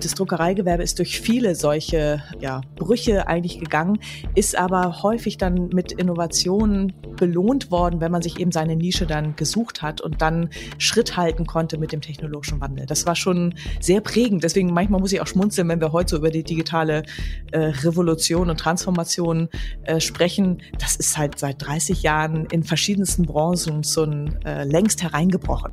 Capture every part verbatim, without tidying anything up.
das Druckereigewerbe ist durch viele solche ja, Brüche eigentlich gegangen, ist aber häufig dann mit Innovationen belohnt worden, wenn man sich eben seine Nische dann gesucht hat und dann Schritt halten konnte mit dem technologischen Wandel. Das war schon sehr prägend. Deswegen manchmal muss ich auch schmunzeln, wenn wir heute so über die digitale äh, Revolution und Transformation äh, sprechen. Das ist halt seit dreißig Jahren in verschiedensten Branchen so ein, äh, längst hereingebrochen.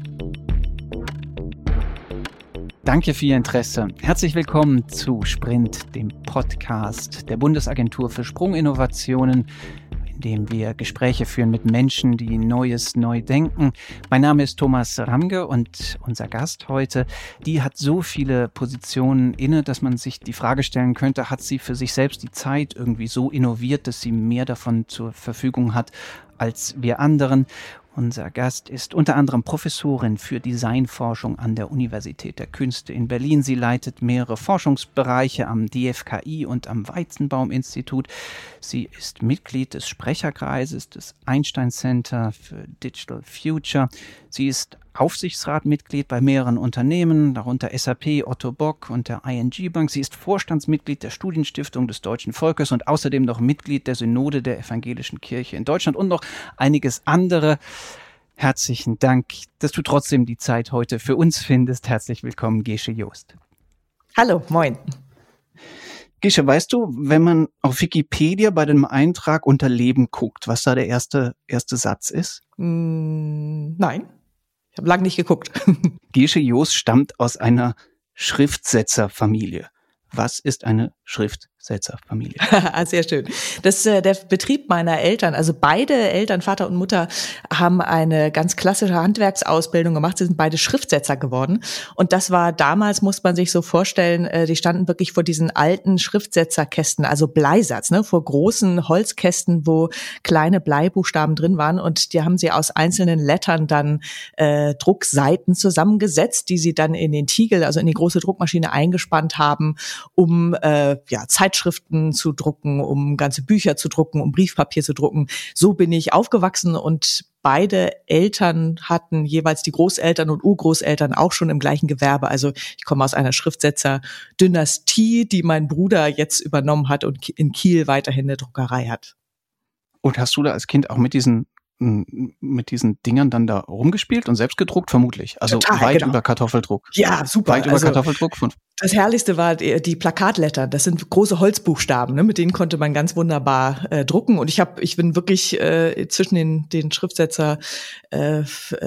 Danke für Ihr Interesse. Herzlich willkommen zu Sprint, dem Podcast der Bundesagentur für Sprunginnovationen, in dem wir Gespräche führen mit Menschen, die Neues neu denken. Mein Name ist Thomas Ramge und unser Gast heute, die hat so viele Positionen inne, dass man sich die Frage stellen könnte, hat sie für sich selbst die Zeit irgendwie so innoviert, dass sie mehr davon zur Verfügung hat als wir anderen? Unser Gast ist unter anderem Professorin für Designforschung an der Universität der Künste in Berlin. Sie leitet mehrere Forschungsbereiche am D F K I und am Weizenbaum-Institut. Sie ist Mitglied des Sprecherkreises des Einstein Center für Digital Future. Sie ist Aufsichtsratmitglied bei mehreren Unternehmen, darunter S A P, Otto Bock und der I N G Bank. Sie ist Vorstandsmitglied der Studienstiftung des Deutschen Volkes und außerdem noch Mitglied der Synode der Evangelischen Kirche in Deutschland und noch einiges andere. Herzlichen Dank, dass du trotzdem die Zeit heute für uns findest. Herzlich willkommen, Gesche Joost. Hallo, moin. Gesche, weißt du, wenn man auf Wikipedia bei dem Eintrag unter Leben guckt, was da der erste, erste Satz ist? Mm, nein. Ich habe lange nicht geguckt. Gesche Joost stammt aus einer Schriftsetzerfamilie. Was ist eine Schriftsetzerfamilie? Sehr schön. Das äh, der Betrieb meiner Eltern, also beide Eltern, Vater und Mutter, haben eine ganz klassische Handwerksausbildung gemacht. Sie sind beide Schriftsetzer geworden. Und das war damals, muss man sich so vorstellen, äh, die standen wirklich vor diesen alten Schriftsetzerkästen, also Bleisatz, ne, vor großen Holzkästen, wo kleine Bleibuchstaben drin waren. Und die haben sie aus einzelnen Lettern dann äh, Druckseiten zusammengesetzt, die sie dann in den Tiegel, also in die große Druckmaschine eingespannt haben, um äh, ja Zeitschriften zu drucken, um ganze Bücher zu drucken, um Briefpapier zu drucken. So bin ich aufgewachsen und beide Eltern hatten jeweils die Großeltern und Urgroßeltern auch schon im gleichen Gewerbe. Also ich komme aus einer Schriftsetzer-Dynastie, die mein Bruder jetzt übernommen hat und in Kiel weiterhin eine Druckerei hat. Und hast du da als Kind auch mit diesen mit diesen Dingern dann da rumgespielt und selbst gedruckt, vermutlich? Also Total, weit genau. über Kartoffeldruck. Ja, super. Weit über also, Kartoffeldruck. Von Das Herrlichste war die, die Plakatletter. Das sind große Holzbuchstaben, ne? Mit denen konnte man ganz wunderbar äh, drucken. Und ich habe, ich bin wirklich äh, zwischen den den Schriftsetzer äh,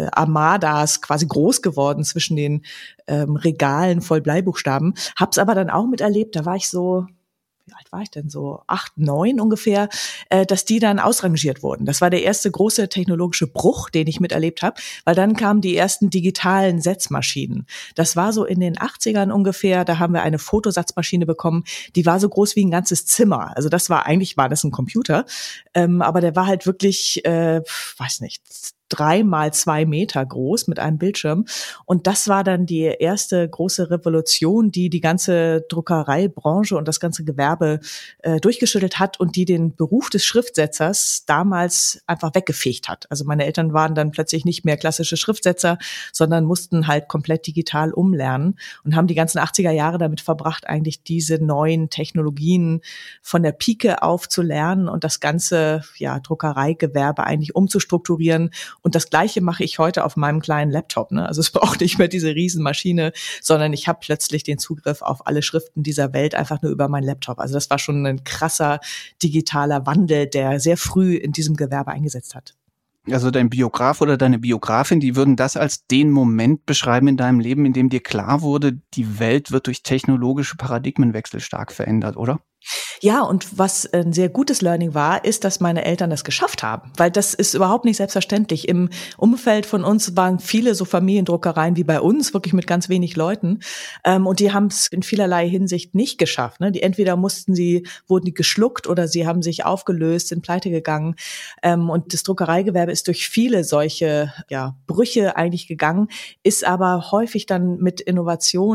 Armadas quasi groß geworden, zwischen den ähm, Regalen voll Bleibuchstaben. Hab's aber dann auch miterlebt. Da war ich so, wie alt war ich denn so? Acht, neun ungefähr, äh, dass die dann ausrangiert wurden. Das war der erste große technologische Bruch, den ich miterlebt habe, weil dann kamen die ersten digitalen Setzmaschinen. Das war so in den achtzigern ungefähr, da haben wir eine Fotosatzmaschine bekommen, die war so groß wie ein ganzes Zimmer. Also das war, eigentlich war das ein Computer, ähm, aber der war halt wirklich, äh, weiß nicht, drei mal zwei Meter groß mit einem Bildschirm. Und das war dann die erste große Revolution, die die ganze Druckereibranche und das ganze Gewerbe äh, durchgeschüttelt hat und die den Beruf des Schriftsetzers damals einfach weggefegt hat. Also meine Eltern waren dann plötzlich nicht mehr klassische Schriftsetzer, sondern mussten halt komplett digital umlernen und haben die ganzen achtziger Jahre damit verbracht, eigentlich diese neuen Technologien von der Pike auf zu lernen und das ganze ja, Druckereigewerbe eigentlich umzustrukturieren. Und das Gleiche mache ich heute auf meinem kleinen Laptop. Ne? Also es braucht nicht mehr diese Riesenmaschine, sondern ich habe plötzlich den Zugriff auf alle Schriften dieser Welt einfach nur über meinen Laptop. Also das war schon ein krasser digitaler Wandel, der sehr früh in diesem Gewerbe eingesetzt hat. Also dein Biograf oder deine Biografin, die würden das als den Moment beschreiben in deinem Leben, in dem dir klar wurde, die Welt wird durch technologische Paradigmenwechsel stark verändert, oder? Ja, und was ein sehr gutes Learning war, ist, dass meine Eltern das geschafft haben, weil das ist überhaupt nicht selbstverständlich. Im Umfeld von uns waren viele so Familiendruckereien wie bei uns, wirklich mit ganz wenig Leuten, ähm, und die haben es in vielerlei Hinsicht nicht geschafft. Ne? Die entweder mussten sie, wurden die geschluckt oder sie haben sich aufgelöst, sind pleite gegangen, ähm, und das Druckereigewerbe ist durch viele solche ja, Brüche eigentlich gegangen, ist aber häufig dann mit Innovationen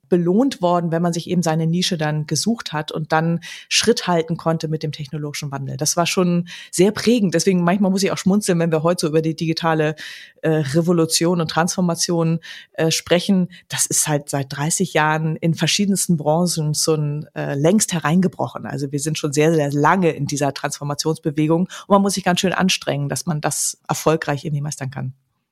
belohnt worden, wenn man sich eben seine Nische dann gesucht hat und dann Schritt halten konnte mit dem technologischen Wandel. Das war schon sehr prägend. Deswegen manchmal muss ich auch schmunzeln, wenn wir heute so über die digitale äh, Revolution und Transformation äh, sprechen. Das ist halt seit dreißig Jahren in verschiedensten Branchen so ein äh, längst hereingebrochen. Also wir sind schon sehr, sehr lange in dieser Transformationsbewegung und man muss sich ganz schön anstrengen, dass man das erfolgreich irgendwie meistern kann.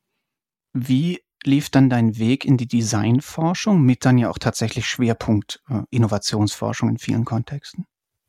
Wie lief dann dein Weg in die Designforschung mit dann ja auch tatsächlich Schwerpunkt äh, Innovationsforschung in vielen Kontexten?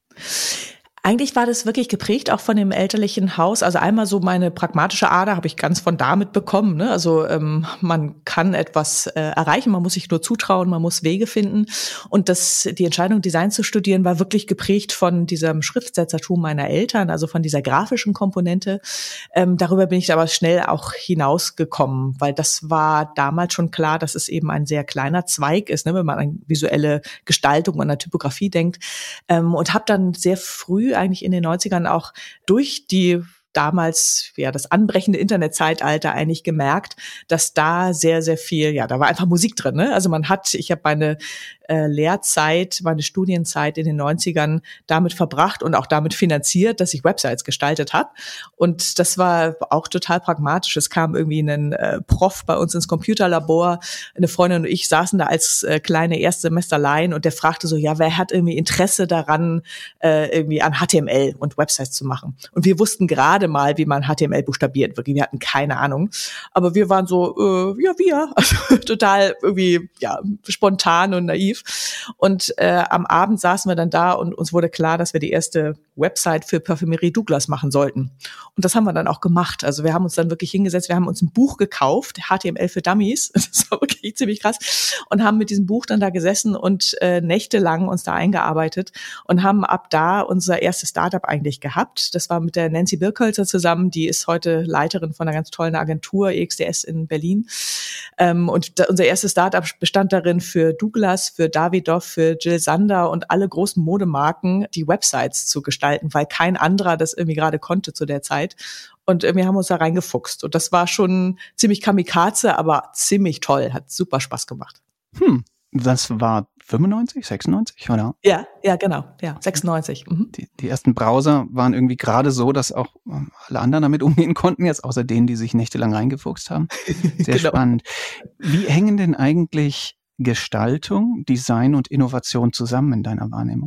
Eigentlich war das wirklich geprägt auch von dem elterlichen Haus. Also einmal so meine pragmatische Ader habe ich ganz von da mitbekommen. Ne? Also ähm, man kann etwas äh, erreichen, man muss sich nur zutrauen, man muss Wege finden. Und das, die Entscheidung, Design zu studieren, war wirklich geprägt von diesem Schriftsetzertum meiner Eltern, also von dieser grafischen Komponente. Ähm, darüber bin ich aber schnell auch hinausgekommen, weil das war damals schon klar, dass es eben ein sehr kleiner Zweig ist, ne? Wenn man an visuelle Gestaltung, an der Typografie denkt. Ähm, und habe dann sehr früh eigentlich in den neunzigern auch durch die damals ja das anbrechende Internetzeitalter eigentlich gemerkt, dass da sehr, sehr viel, ja, da war einfach Musik drin. Ne? Also man hat, ich habe meine äh, Lehrzeit, meine Studienzeit in den neunzigern damit verbracht und auch damit finanziert, dass ich Websites gestaltet habe. Und das war auch total pragmatisch. Es kam irgendwie ein äh, Prof bei uns ins Computerlabor, eine Freundin und ich saßen da als äh, kleine Erstsemesterlein und der fragte so, ja, wer hat irgendwie Interesse daran, äh, irgendwie an H T M L und Websites zu machen? Und wir wussten gerade mal, wie man H T M L buchstabiert. Wirklich, wir hatten keine Ahnung. Aber wir waren so, äh, ja, wir. Also total irgendwie, ja, spontan und naiv. Und äh, am Abend saßen wir dann da und uns wurde klar, dass wir die erste Website für Parfümerie Douglas machen sollten. Und das haben wir dann auch gemacht. Also wir haben uns dann wirklich hingesetzt, wir haben uns ein Buch gekauft, H T M L für Dummies. Das war wirklich ziemlich krass. Und haben mit diesem Buch dann da gesessen und äh, nächtelang uns da eingearbeitet und haben ab da unser erstes Startup eigentlich gehabt. Das war mit der Nancy Birkhölzer zusammen, die ist heute Leiterin von einer ganz tollen Agentur, E X D S in Berlin. Ähm, und da, unser erstes Startup bestand darin, für Douglas, für Davidoff, für Jill Sander und alle großen Modemarken die Websites zu gestalten, weil kein anderer das irgendwie gerade konnte zu der Zeit. Und äh, wir haben uns da reingefuchst. Und das war schon ziemlich kamikaze, aber ziemlich toll, hat super Spaß gemacht. Hm, das war fünfundneunzig, sechsundneunzig, oder? Ja, ja, genau, ja, sechsundneunzig. Mhm. Die, die ersten Browser waren irgendwie gerade so, dass auch alle anderen damit umgehen konnten, jetzt außer denen, die sich nächtelang reingefuchst haben. Sehr genau. Spannend. Wie hängen denn eigentlich Gestaltung, Design und Innovation zusammen in deiner Wahrnehmung?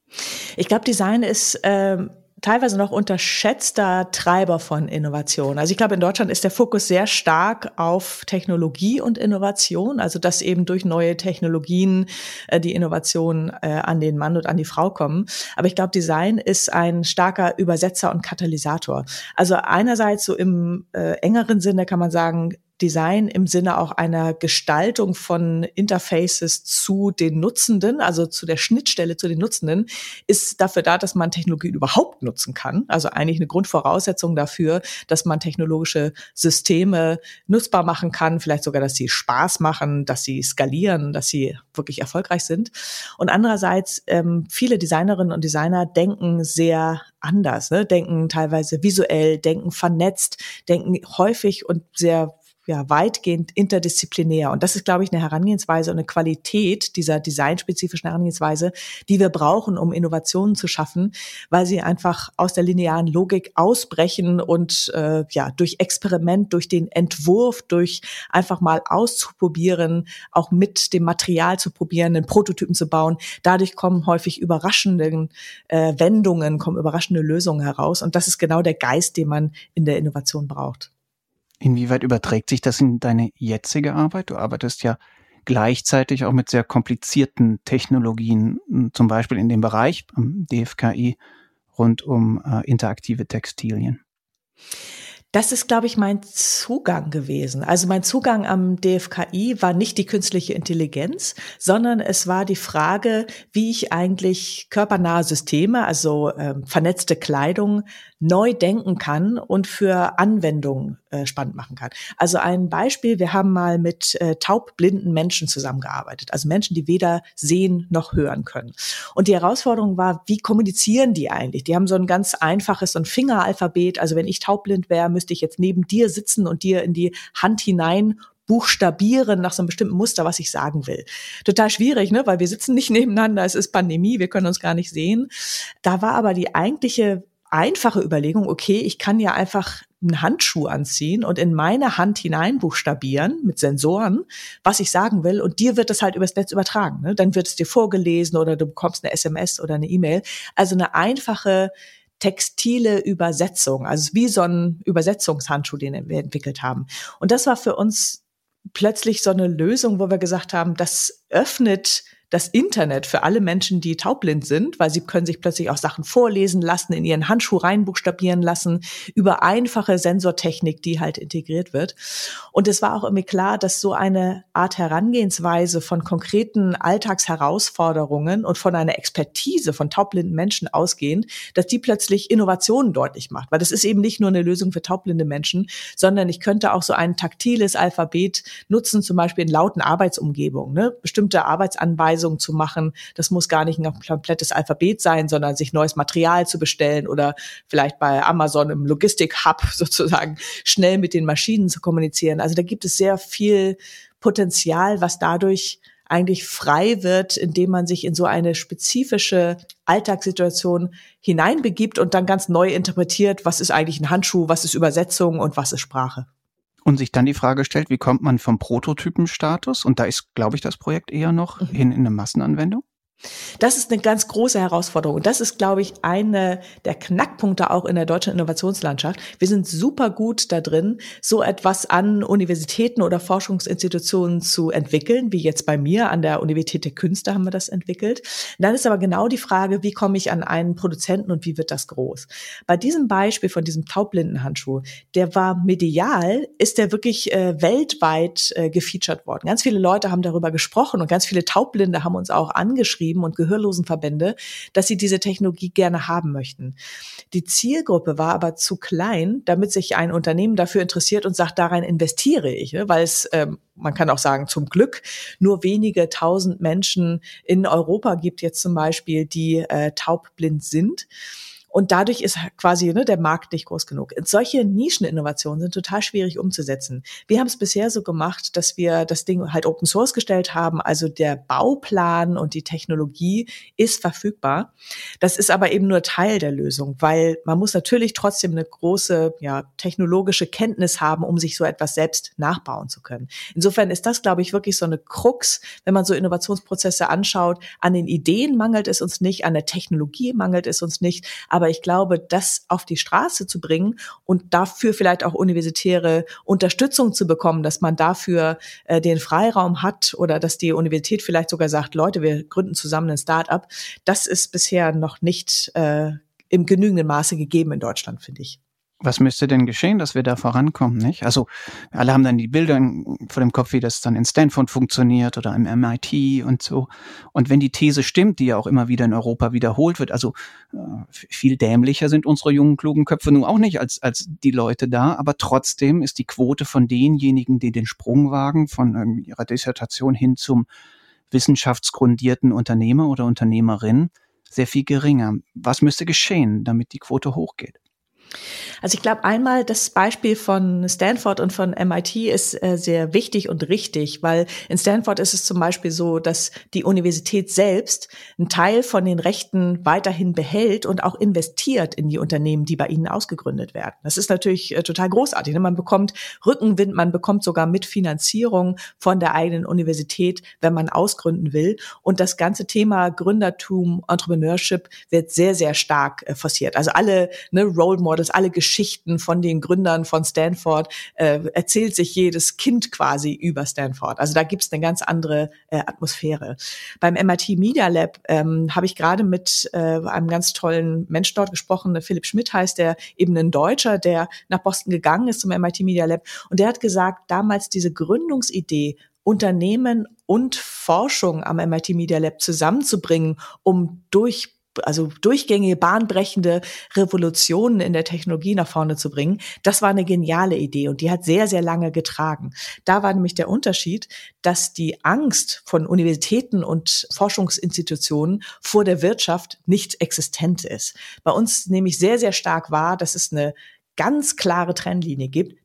Ich glaube, Design ist ähm, teilweise noch unterschätzter Treiber von Innovation. Also ich glaube, in Deutschland ist der Fokus sehr stark auf Technologie und Innovation, also dass eben durch neue Technologien äh, die Innovationen äh, an den Mann und an die Frau kommen. Aber ich glaube, Design ist ein starker Übersetzer und Katalysator. Also einerseits so im äh, engeren Sinne kann man sagen, Design im Sinne auch einer Gestaltung von Interfaces zu den Nutzenden, also zu der Schnittstelle zu den Nutzenden, ist dafür da, dass man Technologie überhaupt nutzen kann. Also eigentlich eine Grundvoraussetzung dafür, dass man technologische Systeme nutzbar machen kann, vielleicht sogar, dass sie Spaß machen, dass sie skalieren, dass sie wirklich erfolgreich sind. Und andererseits, ähm, viele Designerinnen und Designer denken sehr anders, ne? Denken teilweise visuell, denken vernetzt, denken häufig und sehr ja, weitgehend interdisziplinär. Und das ist, glaube ich, eine Herangehensweise und eine Qualität dieser designspezifischen Herangehensweise, die wir brauchen, um Innovationen zu schaffen, weil sie einfach aus der linearen Logik ausbrechen und äh, ja durch Experiment, durch den Entwurf, durch einfach mal auszuprobieren, auch mit dem Material zu probieren, einen Prototypen zu bauen. Dadurch kommen häufig überraschende äh, Wendungen, kommen überraschende Lösungen heraus. Und das ist genau der Geist, den man in der Innovation braucht. Inwieweit überträgt sich das in deine jetzige Arbeit? Du arbeitest ja gleichzeitig auch mit sehr komplizierten Technologien, zum Beispiel in dem Bereich am D F K I rund um äh, interaktive Textilien. Das ist, glaube ich, mein Zugang gewesen. Also mein Zugang am D F K I war nicht die künstliche Intelligenz, sondern es war die Frage, wie ich eigentlich körpernahe Systeme, also äh, vernetzte Kleidung, neu denken kann und für Anwendungen äh, spannend machen kann. Also ein Beispiel, wir haben mal mit äh, taubblinden Menschen zusammengearbeitet, also Menschen, die weder sehen noch hören können. Und die Herausforderung war, wie kommunizieren die eigentlich? Die haben so ein ganz einfaches, so ein Fingeralphabet, also wenn ich taubblind wäre, müsste ich jetzt neben dir sitzen und dir in die Hand hinein buchstabieren nach so einem bestimmten Muster, was ich sagen will. Total schwierig, ne? Weil wir sitzen nicht nebeneinander, es ist Pandemie, wir können uns gar nicht sehen. Da war aber die eigentliche einfache Überlegung, okay, ich kann ja einfach einen Handschuh anziehen und in meine Hand hinein buchstabieren mit Sensoren, was ich sagen will, und dir wird das halt übers Netz übertragen. Ne? Dann wird es dir vorgelesen oder du bekommst eine S M S oder eine E-Mail. Also eine einfache textile Übersetzung, also wie so ein Übersetzungshandschuh, den wir entwickelt haben. Und das war für uns plötzlich so eine Lösung, wo wir gesagt haben, das öffnet das Internet für alle Menschen, die taubblind sind, weil sie können sich plötzlich auch Sachen vorlesen lassen, in ihren Handschuh reinbuchstabieren lassen, über einfache Sensortechnik, die halt integriert wird. Und es war auch irgendwie klar, dass so eine Art Herangehensweise von konkreten Alltagsherausforderungen und von einer Expertise von taubblinden Menschen ausgehend, dass die plötzlich Innovationen deutlich macht. Weil das ist eben nicht nur eine Lösung für taubblinde Menschen, sondern ich könnte auch so ein taktiles Alphabet nutzen, zum Beispiel in lauten Arbeitsumgebungen, ne? Bestimmte Arbeitsanweisungen zu machen. Das muss gar nicht ein komplettes Alphabet sein, sondern sich neues Material zu bestellen oder vielleicht bei Amazon im Logistik-Hub sozusagen schnell mit den Maschinen zu kommunizieren. Also da gibt es sehr viel Potenzial, was dadurch eigentlich frei wird, indem man sich in so eine spezifische Alltagssituation hineinbegibt und dann ganz neu interpretiert, was ist eigentlich ein Handschuh, was ist Übersetzung und was ist Sprache. Und sich dann die Frage stellt, wie kommt man vom Prototypenstatus, und da ist, glaube ich, das Projekt eher noch, mhm. hin in eine Massenanwendung? Das ist eine ganz große Herausforderung. Und das ist, glaube ich, eine der Knackpunkte auch in der deutschen Innovationslandschaft. Wir sind super gut da drin, so etwas an Universitäten oder Forschungsinstitutionen zu entwickeln, wie jetzt bei mir an der Universität der Künste haben wir das entwickelt. Und dann ist aber genau die Frage, wie komme ich an einen Produzenten und wie wird das groß? Bei diesem Beispiel von diesem Taubblindenhandschuh, der war medial, ist der wirklich äh, weltweit äh, gefeatured worden. Ganz viele Leute haben darüber gesprochen und ganz viele Taubblinde haben uns auch angeschrieben und Gehörlosenverbände, dass sie diese Technologie gerne haben möchten. Die Zielgruppe war aber zu klein, damit sich ein Unternehmen dafür interessiert und sagt, darein investiere ich, ne? Weil es, ähm, man kann auch sagen, zum Glück nur wenige tausend Menschen in Europa gibt jetzt zum Beispiel, die äh, taubblind sind. Und dadurch ist quasi ne, der Markt nicht groß genug. Solche Nischeninnovationen sind total schwierig umzusetzen. Wir haben es bisher so gemacht, dass wir das Ding halt Open Source gestellt haben. Also der Bauplan und die Technologie ist verfügbar. Das ist aber eben nur Teil der Lösung, weil man muss natürlich trotzdem eine große ja, technologische Kenntnis haben, um sich so etwas selbst nachbauen zu können. Insofern ist das, glaube ich, wirklich so eine Krux, wenn man so Innovationsprozesse anschaut. An den Ideen mangelt es uns nicht, an der Technologie mangelt es uns nicht, aber ich glaube, das auf die Straße zu bringen und dafür vielleicht auch universitäre Unterstützung zu bekommen, dass man dafür äh, den Freiraum hat oder dass die Universität vielleicht sogar sagt, Leute, wir gründen zusammen ein Start-up, das ist bisher noch nicht äh, im genügenden Maße gegeben in Deutschland, finde ich. Was müsste denn geschehen, dass wir da vorankommen, nicht? Also alle haben dann die Bilder vor dem Kopf, wie das dann in Stanford funktioniert oder im M I T und so. Und wenn die These stimmt, die ja auch immer wieder in Europa wiederholt wird, also äh, viel dämlicher sind unsere jungen, klugen Köpfe nun auch nicht als als die Leute da, aber trotzdem ist die Quote von denjenigen, die den Sprung wagen, von ähm, ihrer Dissertation hin zum wissenschaftsgrundierten Unternehmer oder Unternehmerin, sehr viel geringer. Was müsste geschehen, damit die Quote hochgeht? Also ich glaube einmal, das Beispiel von Stanford und von M I T ist äh, sehr wichtig und richtig, weil in Stanford ist es zum Beispiel so, dass die Universität selbst einen Teil von den Rechten weiterhin behält und auch investiert in die Unternehmen, die bei ihnen ausgegründet werden. Das ist natürlich äh, total großartig. Ne? Man bekommt Rückenwind, man bekommt sogar Mitfinanzierung von der eigenen Universität, wenn man ausgründen will. Und das ganze Thema Gründertum, Entrepreneurship wird sehr, sehr stark äh, forciert. Also alle ne, Role Models, alle Geschichten von den Gründern von Stanford, äh, erzählt sich jedes Kind quasi über Stanford. Also da gibt es eine ganz andere äh, Atmosphäre. Beim M I T Media Lab ähm, habe ich gerade mit äh, einem ganz tollen Menschen dort gesprochen, der Philipp Schmidt heißt, der eben ein Deutscher, der nach Boston gegangen ist zum M I T Media Lab. Und der hat gesagt, damals diese Gründungsidee, Unternehmen und Forschung am M I T Media Lab zusammenzubringen, um durch also durchgängige, bahnbrechende Revolutionen in der Technologie nach vorne zu bringen, das war eine geniale Idee und die hat sehr, sehr lange getragen. Da war nämlich der Unterschied, dass die Angst von Universitäten und Forschungsinstitutionen vor der Wirtschaft nicht existent ist. Bei uns nehme ich sehr, sehr stark wahr, dass es eine ganz klare Trennlinie gibt.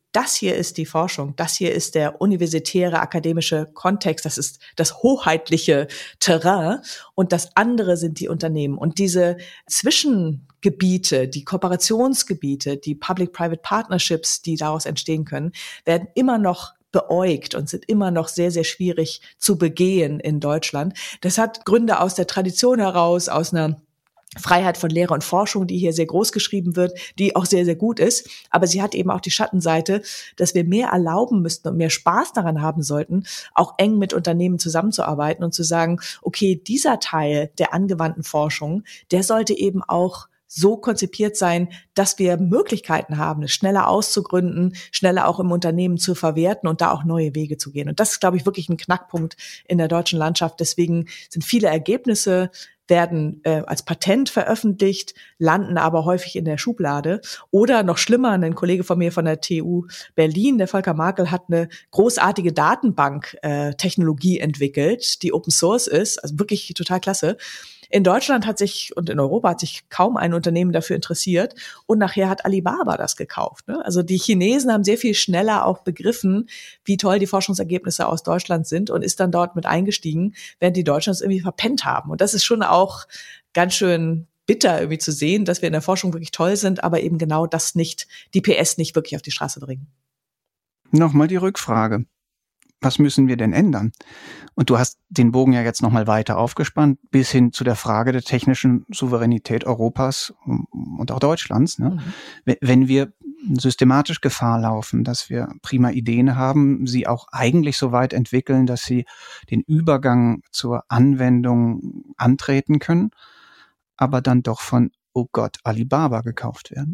das hier ist die Forschung, das hier ist der universitäre akademische Kontext, das ist das hoheitliche Terrain und das andere sind die Unternehmen. Und diese Zwischengebiete, die Kooperationsgebiete, die Public-Private Partnerships, die daraus entstehen können, werden immer noch beäugt und sind immer noch sehr, sehr schwierig zu begehen in Deutschland. Das hat Gründe aus der Tradition heraus, aus einer Freiheit von Lehre und Forschung, die hier sehr groß geschrieben wird, die auch sehr, sehr gut ist. Aber sie hat eben auch die Schattenseite, dass wir mehr erlauben müssten und mehr Spaß daran haben sollten, auch eng mit Unternehmen zusammenzuarbeiten und zu sagen, okay, dieser Teil der angewandten Forschung, der sollte eben auch so konzipiert sein, dass wir Möglichkeiten haben, es schneller auszugründen, schneller auch im Unternehmen zu verwerten und da auch neue Wege zu gehen. Und das ist, glaube ich, wirklich ein Knackpunkt in der deutschen Landschaft. Deswegen sind viele Ergebnisse werden äh, als Patent veröffentlicht, landen aber häufig in der Schublade. Oder noch schlimmer, ein Kollege von mir von der T U Berlin, der Volker Makel, hat eine großartige Datenbank-Technologie äh, entwickelt, die Open Source ist, also wirklich total klasse. In Deutschland hat sich und in Europa hat sich kaum ein Unternehmen dafür interessiert und nachher hat Alibaba das gekauft. Ne? Also die Chinesen haben sehr viel schneller auch begriffen, wie toll die Forschungsergebnisse aus Deutschland sind und ist dann dort mit eingestiegen, während die Deutschen es irgendwie verpennt haben. Und das ist schon auch ganz schön bitter irgendwie zu sehen, dass wir in der Forschung wirklich toll sind, aber eben genau das nicht, die P S nicht wirklich auf die Straße bringen. Nochmal die Rückfrage. Was müssen wir denn ändern? Und du hast den Bogen ja jetzt nochmal weiter aufgespannt, bis hin zu der Frage der technischen Souveränität Europas und auch Deutschlands. Ne? Mhm. Wenn wir systematisch Gefahr laufen, dass wir prima Ideen haben, sie auch eigentlich so weit entwickeln, dass sie den Übergang zur Anwendung antreten können, aber dann doch von, oh Gott, Alibaba gekauft werden.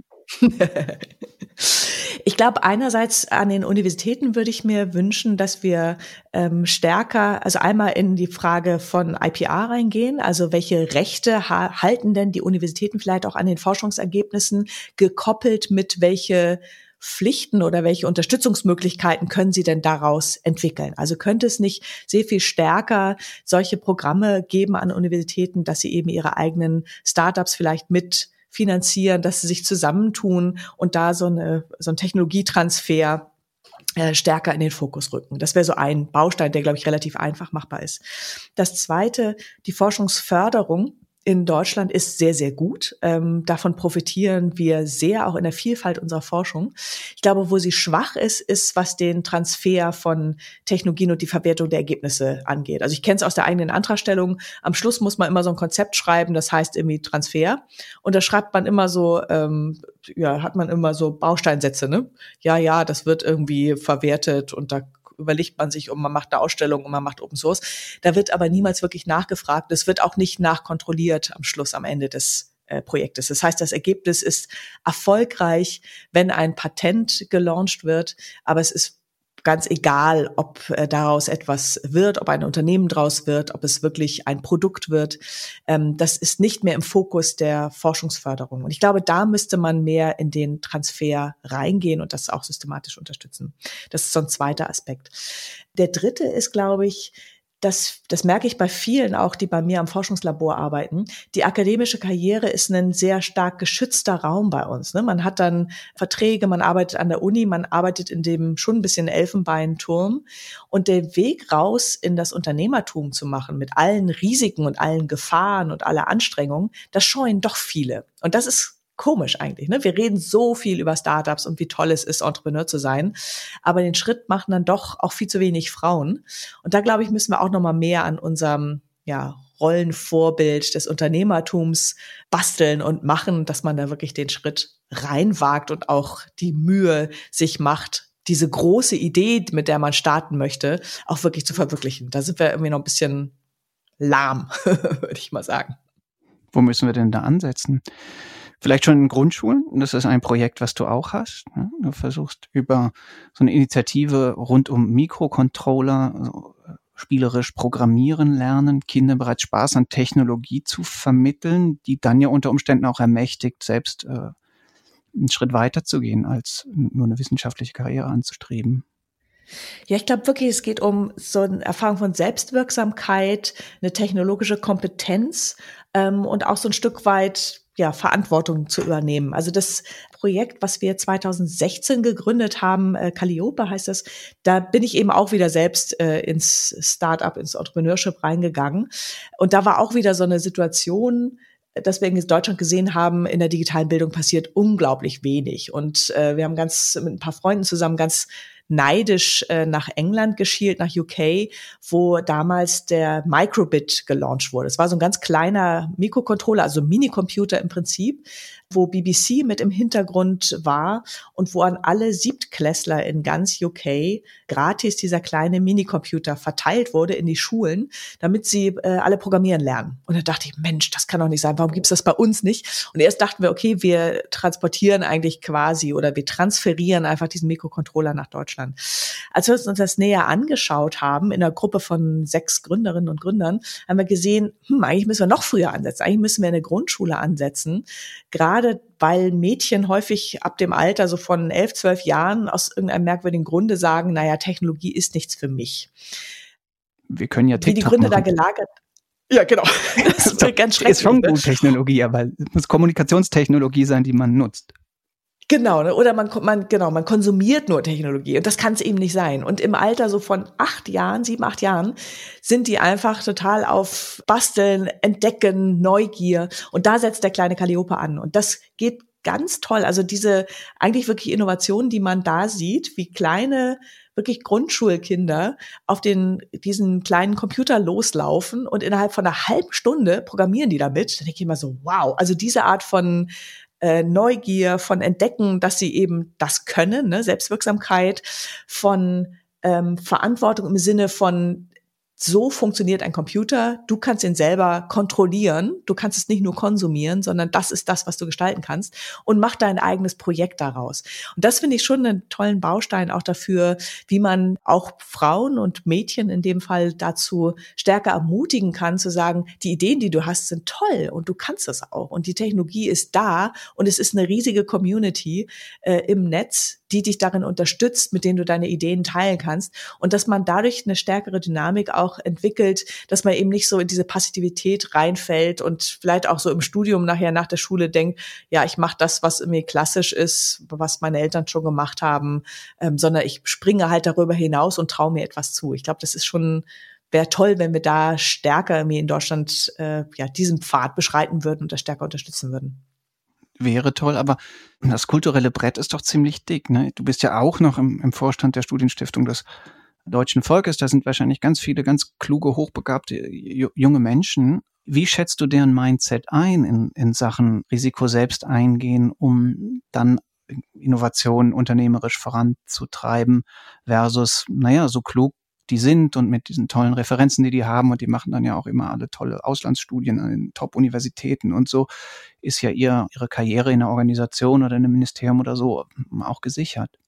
Ich glaube, einerseits an den Universitäten würde ich mir wünschen, dass wir ähm, stärker, also einmal in die Frage von I P R reingehen, also welche Rechte ha- halten denn die Universitäten vielleicht auch an den Forschungsergebnissen, gekoppelt mit welche Pflichten oder welche Unterstützungsmöglichkeiten können Sie denn daraus entwickeln? Also könnte es nicht sehr viel stärker solche Programme geben an Universitäten, dass sie eben ihre eigenen Startups vielleicht mit finanzieren, dass sie sich zusammentun und da so eine so ein Technologietransfer äh, stärker in den Fokus rücken. Das wäre so ein Baustein, der, glaube ich, relativ einfach machbar ist. Das Zweite, die Forschungsförderung in Deutschland ist sehr, sehr gut. Ähm, davon profitieren wir sehr, auch in der Vielfalt unserer Forschung. Ich glaube, wo sie schwach ist, ist, was den Transfer von Technologien und die Verwertung der Ergebnisse angeht. Also ich kenne es aus der eigenen Antragstellung. Am Schluss muss man immer so ein Konzept schreiben, das heißt irgendwie Transfer. Und da schreibt man immer so, ähm, ja, hat man immer so Bausteinsätze, ne? Ja, ja, das wird irgendwie verwertet und da überlegt man sich und man macht eine Ausstellung und man macht Open Source. Da wird aber niemals wirklich nachgefragt. Es wird auch nicht nachkontrolliert am Schluss, am Ende des äh, Projektes. Das heißt, das Ergebnis ist erfolgreich, wenn ein Patent gelauncht wird, aber es ist ganz egal, ob äh, daraus etwas wird, ob ein Unternehmen draus wird, ob es wirklich ein Produkt wird. Ähm, das ist nicht mehr im Fokus der Forschungsförderung. Und ich glaube, da müsste man mehr in den Transfer reingehen und das auch systematisch unterstützen. Das ist so ein zweiter Aspekt. Der dritte ist, glaube ich, Das, das merke ich bei vielen auch, die bei mir am Forschungslabor arbeiten. Die akademische Karriere ist ein sehr stark geschützter Raum bei uns. Ne? Man hat dann Verträge, man arbeitet an der Uni, man arbeitet in dem schon ein bisschen Elfenbeinturm. Und der Weg raus in das Unternehmertum zu machen, mit allen Risiken und allen Gefahren und aller Anstrengungen, das scheuen doch viele. Und das ist komisch eigentlich, ne? Wir reden so viel über Startups und wie toll es ist, Entrepreneur zu sein, aber den Schritt machen dann doch auch viel zu wenig Frauen. Und da, glaube ich, müssen wir auch noch mal mehr an unserem ja, Rollenvorbild des Unternehmertums basteln und machen, dass man da wirklich den Schritt reinwagt und auch die Mühe sich macht, diese große Idee, mit der man starten möchte, auch wirklich zu verwirklichen. Da sind wir irgendwie noch ein bisschen lahm, würde ich mal sagen. Wo müssen wir denn da ansetzen? Vielleicht schon in Grundschulen. Das ist ein Projekt, was du auch hast. Du versuchst über so eine Initiative rund um Mikrocontroller, also spielerisch programmieren lernen, Kindern bereits Spaß an Technologie zu vermitteln, die dann ja unter Umständen auch ermächtigt, selbst äh, einen Schritt weiter zu gehen, als nur eine wissenschaftliche Karriere anzustreben. Ja, ich glaube wirklich, es geht um so eine Erfahrung von Selbstwirksamkeit, eine technologische Kompetenz ähm, und auch so ein Stück weit ja, Verantwortung zu übernehmen. Also das Projekt, was wir zweitausendsechzehn gegründet haben, äh, Calliope heißt das, da bin ich eben auch wieder selbst äh, ins Start-up, ins Entrepreneurship reingegangen. Und da war auch wieder so eine Situation, dass wir in Deutschland gesehen haben, in der digitalen Bildung passiert unglaublich wenig. Und äh, wir haben ganz mit ein paar Freunden zusammen ganz neidisch äh, nach England geschielt, nach U K, wo damals der Microbit gelauncht wurde. Es war so ein ganz kleiner Mikrocontroller, also Minicomputer im Prinzip, wo B B C mit im Hintergrund war und wo an alle Siebtklässler in ganz U K gratis dieser kleine Minicomputer verteilt wurde in die Schulen, damit sie äh, alle programmieren lernen. Und da dachte ich, Mensch, das kann doch nicht sein, warum gibt's das bei uns nicht? Und erst dachten wir, okay, wir transportieren eigentlich quasi oder wir transferieren einfach diesen Mikrocontroller nach Deutschland. Als wir uns das näher angeschaut haben, in einer Gruppe von sechs Gründerinnen und Gründern, haben wir gesehen, hm, eigentlich müssen wir noch früher ansetzen. Eigentlich müssen wir in der Grundschule ansetzen. Gerade weil Mädchen häufig ab dem Alter so von elf, zwölf Jahren aus irgendeinem merkwürdigen Grunde sagen, naja, Technologie ist nichts für mich. Wir können ja TikTok Wie die Gründe machen. da gelagert. Ja, genau. Das ist ganz schrecklich. Ist schon gut Technologie, aber es muss Kommunikationstechnologie sein, die man nutzt. Genau, ne? Oder man, man, genau, man konsumiert nur Technologie und das kann es eben nicht sein. Und im Alter so von acht Jahren, sieben, acht Jahren, sind die einfach total auf Basteln, Entdecken, Neugier. Und da setzt der kleine Calliope an. Und das geht ganz toll. Also diese eigentlich wirklich Innovationen, die man da sieht, wie kleine wirklich Grundschulkinder auf den diesen kleinen Computer loslaufen und innerhalb von einer halben Stunde programmieren die damit. Da denke ich immer so, wow, also diese Art von Äh, Neugier, von Entdecken, dass sie eben das können, ne? Selbstwirksamkeit, von ähm, Verantwortung im Sinne von so funktioniert ein Computer, du kannst ihn selber kontrollieren, du kannst es nicht nur konsumieren, sondern das ist das, was du gestalten kannst und mach dein eigenes Projekt daraus. Und das finde ich schon einen tollen Baustein auch dafür, wie man auch Frauen und Mädchen in dem Fall dazu stärker ermutigen kann, zu sagen, die Ideen, die du hast, sind toll und du kannst es auch und die Technologie ist da und es ist eine riesige Community äh, im Netz, die dich darin unterstützt, mit denen du deine Ideen teilen kannst und dass man dadurch eine stärkere Dynamik auch entwickelt, dass man eben nicht so in diese Passivität reinfällt und vielleicht auch so im Studium nachher nach der Schule denkt, ja, ich mache das, was irgendwie klassisch ist, was meine Eltern schon gemacht haben, ähm, sondern ich springe halt darüber hinaus und traue mir etwas zu. Ich glaube, das ist schon, wäre toll, wenn wir da stärker irgendwie in Deutschland äh, ja diesen Pfad beschreiten würden und das stärker unterstützen würden. Wäre toll, aber das kulturelle Brett ist doch ziemlich dick, ne? Du bist ja auch noch im, im Vorstand der Studienstiftung des deutschen Volkes. Da sind wahrscheinlich ganz viele ganz kluge, hochbegabte junge Menschen. Wie schätzt du deren Mindset ein in, in Sachen Risiko selbst eingehen, um dann Innovationen unternehmerisch voranzutreiben versus, naja, so klug die sind und mit diesen tollen Referenzen, die die haben, und die machen dann ja auch immer alle tolle Auslandsstudien an den Top-Universitäten und so, ist ja ihr, ihre Karriere in einer Organisation oder in einem Ministerium oder so auch gesichert.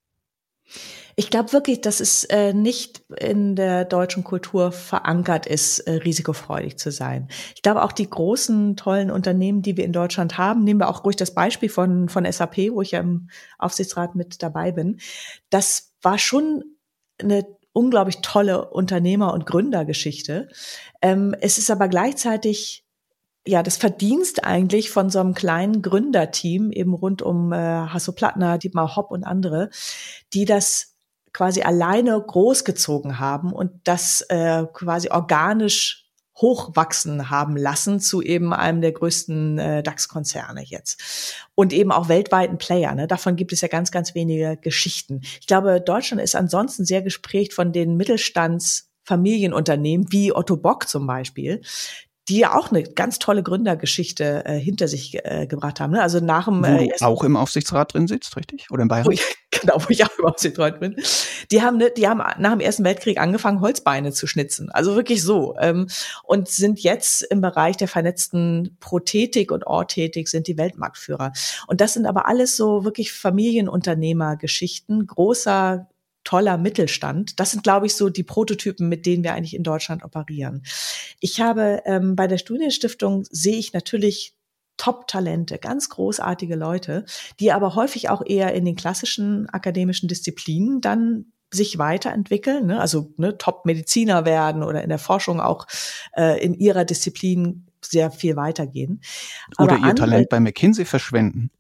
Ich glaube wirklich, dass es äh, nicht in der deutschen Kultur verankert ist, äh, risikofreudig zu sein. Ich glaube auch die großen, tollen Unternehmen, die wir in Deutschland haben, nehmen wir auch ruhig das Beispiel von, von S A P, wo ich ja im Aufsichtsrat mit dabei bin. Das war schon eine unglaublich tolle Unternehmer- und Gründergeschichte. Ähm, es ist aber gleichzeitig ja das Verdienst eigentlich von so einem kleinen Gründerteam, eben rund um äh, Hasso Plattner, Dietmar Hopp und andere, die das quasi alleine großgezogen haben und das äh, quasi organisch hochwachsen haben lassen zu eben einem der größten äh, DAX-Konzerne jetzt. Und eben auch weltweiten Player. Ne? Davon gibt es ja ganz, ganz wenige Geschichten. Ich glaube, Deutschland ist ansonsten sehr geprägt von den Mittelstandsfamilienunternehmen, wie Otto Bock zum Beispiel, die ja auch eine ganz tolle Gründergeschichte äh, hinter sich äh, gebracht haben. Ne? Also nach dem Wo äh, du auch im Aufsichtsrat drin sitzt, richtig? Oder im Beirat? Wo ich, genau, wo ich auch im Aufsichtsrat bin. Die haben, ne, die haben nach dem Ersten Weltkrieg angefangen, Holzbeine zu schnitzen. Also wirklich so. Ähm, und sind jetzt im Bereich der vernetzten Prothetik und Orthetik sind die Weltmarktführer. Und das sind aber alles so wirklich Familienunternehmergeschichten, großer toller Mittelstand. Das sind, glaube ich, so die Prototypen, mit denen wir eigentlich in Deutschland operieren. Ich habe ähm, bei der Studienstiftung sehe ich natürlich Top-Talente, ganz großartige Leute, die aber häufig auch eher in den klassischen akademischen Disziplinen dann sich weiterentwickeln, ne? Also ne, Top-Mediziner werden oder in der Forschung auch äh, in ihrer Disziplin sehr viel weitergehen. Oder Aber ihr andere, Talent bei McKinsey verschwenden.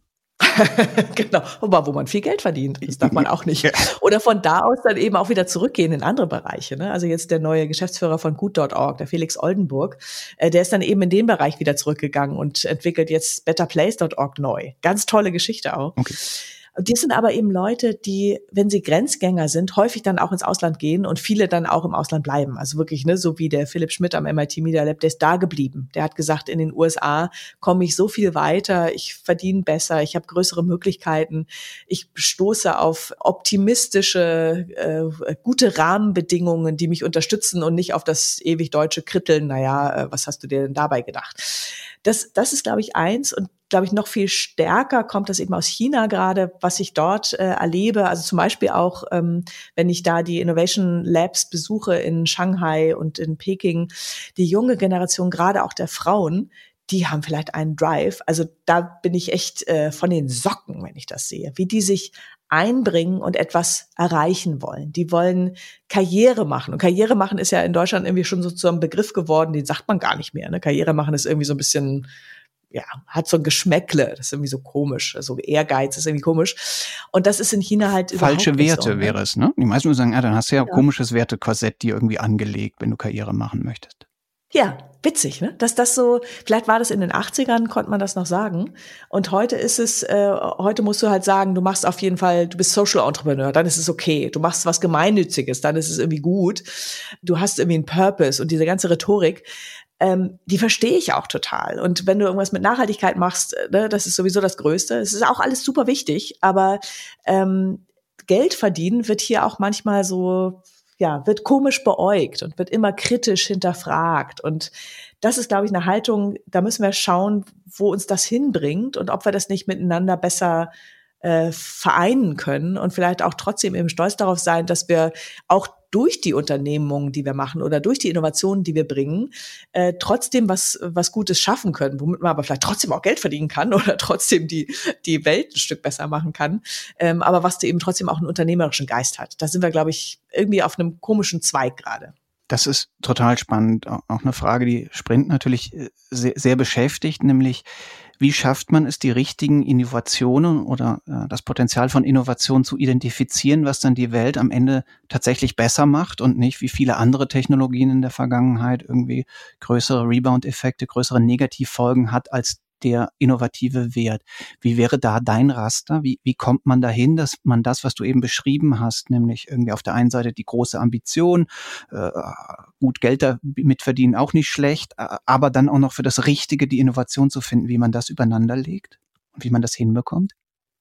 genau, aber wo man viel Geld verdient, das darf man auch nicht. Oder von da aus dann eben auch wieder zurückgehen in andere Bereiche. Ne? Also jetzt der neue Geschäftsführer von gut Punkt org, der Felix Oldenburg, äh, der ist dann eben in den Bereich wieder zurückgegangen und entwickelt jetzt better place Punkt org neu. Ganz tolle Geschichte auch. Okay. Und das sind aber eben Leute, die, wenn sie Grenzgänger sind, häufig dann auch ins Ausland gehen und viele dann auch im Ausland bleiben. Also wirklich, ne, so wie der Philipp Schmidt am M I T Media Lab, der ist da geblieben. Der hat gesagt, in den U S A komme ich so viel weiter, ich verdiene besser, ich habe größere Möglichkeiten, ich stoße auf optimistische, äh, gute Rahmenbedingungen, die mich unterstützen und nicht auf das ewig deutsche Kritteln, naja, äh, was hast du dir denn dabei gedacht? Das, das ist, glaube ich, eins. Und glaube ich, noch viel stärker kommt das eben aus China gerade, was ich dort äh, erlebe. Also zum Beispiel auch, ähm, wenn ich da die Innovation Labs besuche in Shanghai und in Peking, die junge Generation, gerade auch der Frauen, die haben vielleicht einen Drive. Also da bin ich echt äh, von den Socken, wenn ich das sehe, wie die sich einbringen und etwas erreichen wollen. Die wollen Karriere machen. Und Karriere machen ist ja in Deutschland irgendwie schon so zu einem Begriff geworden, den sagt man gar nicht mehr. Ne? Karriere machen ist irgendwie so ein bisschen, ja, hat so ein Geschmäckle. Das ist irgendwie so komisch. So Ehrgeiz ist irgendwie komisch. Und das ist in China halt überhaupt Falsche nicht Werte so, ne? wäre es, ne? Die meisten würden sagen, ja, dann hast du ja, Ja. komisches Wertekorsett dir irgendwie angelegt, wenn du Karriere machen möchtest. Ja, witzig, ne? Dass das so, vielleicht war das in den achtzigern, konnte man das noch sagen. Und heute ist es, äh, heute musst du halt sagen, du machst auf jeden Fall, du bist Social Entrepreneur, dann ist es okay. Du machst was Gemeinnütziges, dann ist es irgendwie gut. Du hast irgendwie einen Purpose und diese ganze Rhetorik, ähm, die verstehe ich auch total. Und wenn du irgendwas mit Nachhaltigkeit machst, ne, das ist sowieso das Größte. Es ist auch alles super wichtig, aber ähm, Geld verdienen wird hier auch manchmal so, ja, wird komisch beäugt und wird immer kritisch hinterfragt. Und das ist, glaube ich, eine Haltung, da müssen wir schauen, wo uns das hinbringt und ob wir das nicht miteinander besser äh, vereinen können und vielleicht auch trotzdem eben stolz darauf sein, dass wir auch durch die Unternehmungen, die wir machen oder durch die Innovationen, die wir bringen, äh, trotzdem was was Gutes schaffen können, womit man aber vielleicht trotzdem auch Geld verdienen kann oder trotzdem die die Welt ein Stück besser machen kann, ähm, aber was eben trotzdem auch einen unternehmerischen Geist hat. Da sind wir, glaube ich, irgendwie auf einem komischen Zweig gerade. Das ist total spannend. Auch eine Frage, die Sprint natürlich sehr, sehr beschäftigt, nämlich wie schafft man es, die richtigen Innovationen oder äh, das Potenzial von Innovation zu identifizieren, was dann die Welt am Ende tatsächlich besser macht und nicht wie viele andere Technologien in der Vergangenheit irgendwie größere Rebound-Effekte, größere Negativfolgen hat als der innovative Wert. Wie wäre da dein Raster? Wie, wie kommt man dahin, dass man das, was du eben beschrieben hast, nämlich irgendwie auf der einen Seite die große Ambition, äh, gut Geld damit verdienen, auch nicht schlecht, aber dann auch noch für das Richtige die Innovation zu finden, wie man das übereinander legt und wie man das hinbekommt?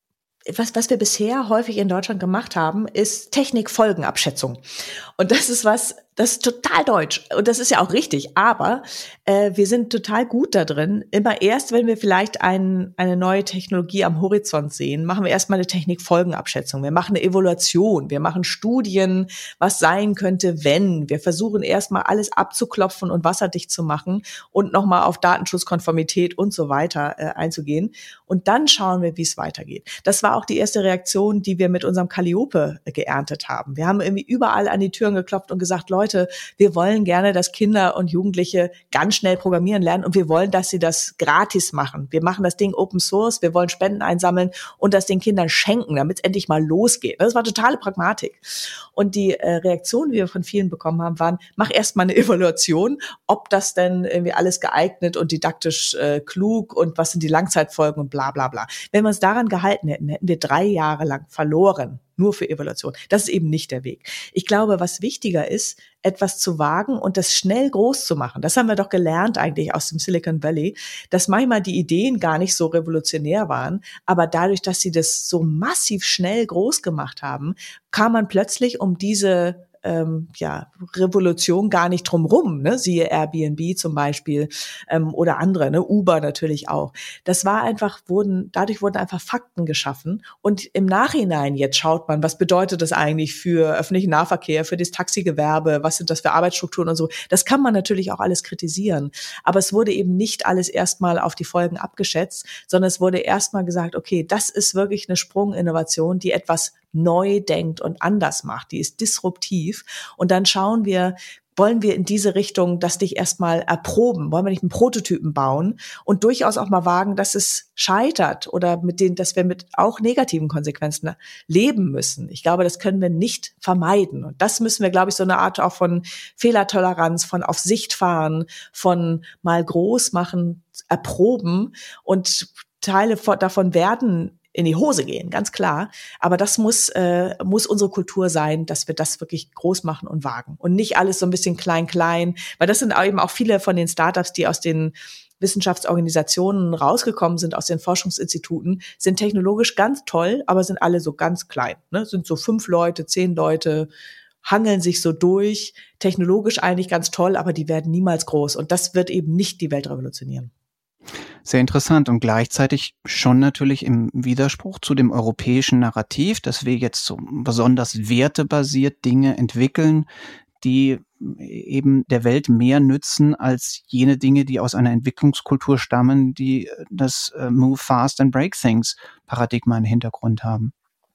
Was, was wir bisher häufig in Deutschland gemacht haben, ist Technikfolgenabschätzung. Und das ist was, das ist total deutsch. Und das ist ja auch richtig. Aber äh, wir sind total gut da drin. Immer erst, wenn wir vielleicht ein, eine neue Technologie am Horizont sehen, machen wir erstmal eine Technikfolgenabschätzung. Wir machen eine Evaluation. Wir machen Studien, was sein könnte, wenn. Wir versuchen erstmal alles abzuklopfen und wasserdicht zu machen und nochmal auf Datenschutzkonformität und so weiter äh, einzugehen. Und dann schauen wir, wie es weitergeht. Das war auch die erste Reaktion, die wir mit unserem Calliope geerntet haben. Wir haben irgendwie überall an die Türen geklopft und gesagt, Leute, wir wollen gerne, dass Kinder und Jugendliche ganz schnell programmieren lernen und wir wollen, dass sie das gratis machen. Wir machen das Ding Open Source, wir wollen Spenden einsammeln und das den Kindern schenken, damit es endlich mal losgeht. Das war totale Pragmatik. Und die äh, Reaktion, die wir von vielen bekommen haben, waren, mach erst mal eine Evaluation, ob das denn irgendwie alles geeignet und didaktisch äh, klug und was sind die Langzeitfolgen und bla bla bla. Wenn wir uns daran gehalten hätten, hätten wir drei Jahre lang verloren, nur für Evaluation. Das ist eben nicht der Weg. Ich glaube, was wichtiger ist, etwas zu wagen und das schnell groß zu machen. Das haben wir doch gelernt eigentlich aus dem Silicon Valley, dass manchmal die Ideen gar nicht so revolutionär waren, aber dadurch, dass sie das so massiv schnell groß gemacht haben, kam man plötzlich um diese Ähm, ja, Revolution gar nicht drumrum, ne? Siehe Airbnb zum Beispiel ähm, oder andere, ne? Uber natürlich auch. Das war einfach, wurden, dadurch wurden einfach Fakten geschaffen und im Nachhinein jetzt schaut man, was bedeutet das eigentlich für öffentlichen Nahverkehr, für das Taxigewerbe, was sind das für Arbeitsstrukturen und so. Das kann man natürlich auch alles kritisieren, aber es wurde eben nicht alles erstmal auf die Folgen abgeschätzt, sondern es wurde erstmal gesagt, okay, das ist wirklich eine Sprunginnovation, die etwas neu denkt und anders macht, die ist disruptiv. Und dann schauen wir, wollen wir in diese Richtung das nicht erstmal erproben? Wollen wir nicht einen Prototypen bauen und durchaus auch mal wagen, dass es scheitert oder mit denen, dass wir mit auch negativen Konsequenzen leben müssen? Ich glaube, das können wir nicht vermeiden. Und das müssen wir, glaube ich, so eine Art auch von Fehlertoleranz, von auf Sicht fahren, von mal groß machen, erproben, und Teile davon werden in die Hose gehen, ganz klar. Aber das muss äh, muss unsere Kultur sein, dass wir das wirklich groß machen und wagen und nicht alles so ein bisschen klein, klein. Weil das sind eben auch viele von den Startups, die aus den Wissenschaftsorganisationen rausgekommen sind, aus den Forschungsinstituten, sind technologisch ganz toll, aber sind alle so ganz klein. Ne? Sind so fünf Leute, zehn Leute, hangeln sich so durch. Technologisch eigentlich ganz toll, aber die werden niemals groß. Und das wird eben nicht die Welt revolutionieren. Sehr interessant und gleichzeitig schon natürlich im Widerspruch zu dem europäischen Narrativ, dass wir jetzt so besonders wertebasiert Dinge entwickeln, die eben der Welt mehr nützen als jene Dinge, die aus einer Entwicklungskultur stammen, die das Move Fast and Break Things Paradigma im Hintergrund haben.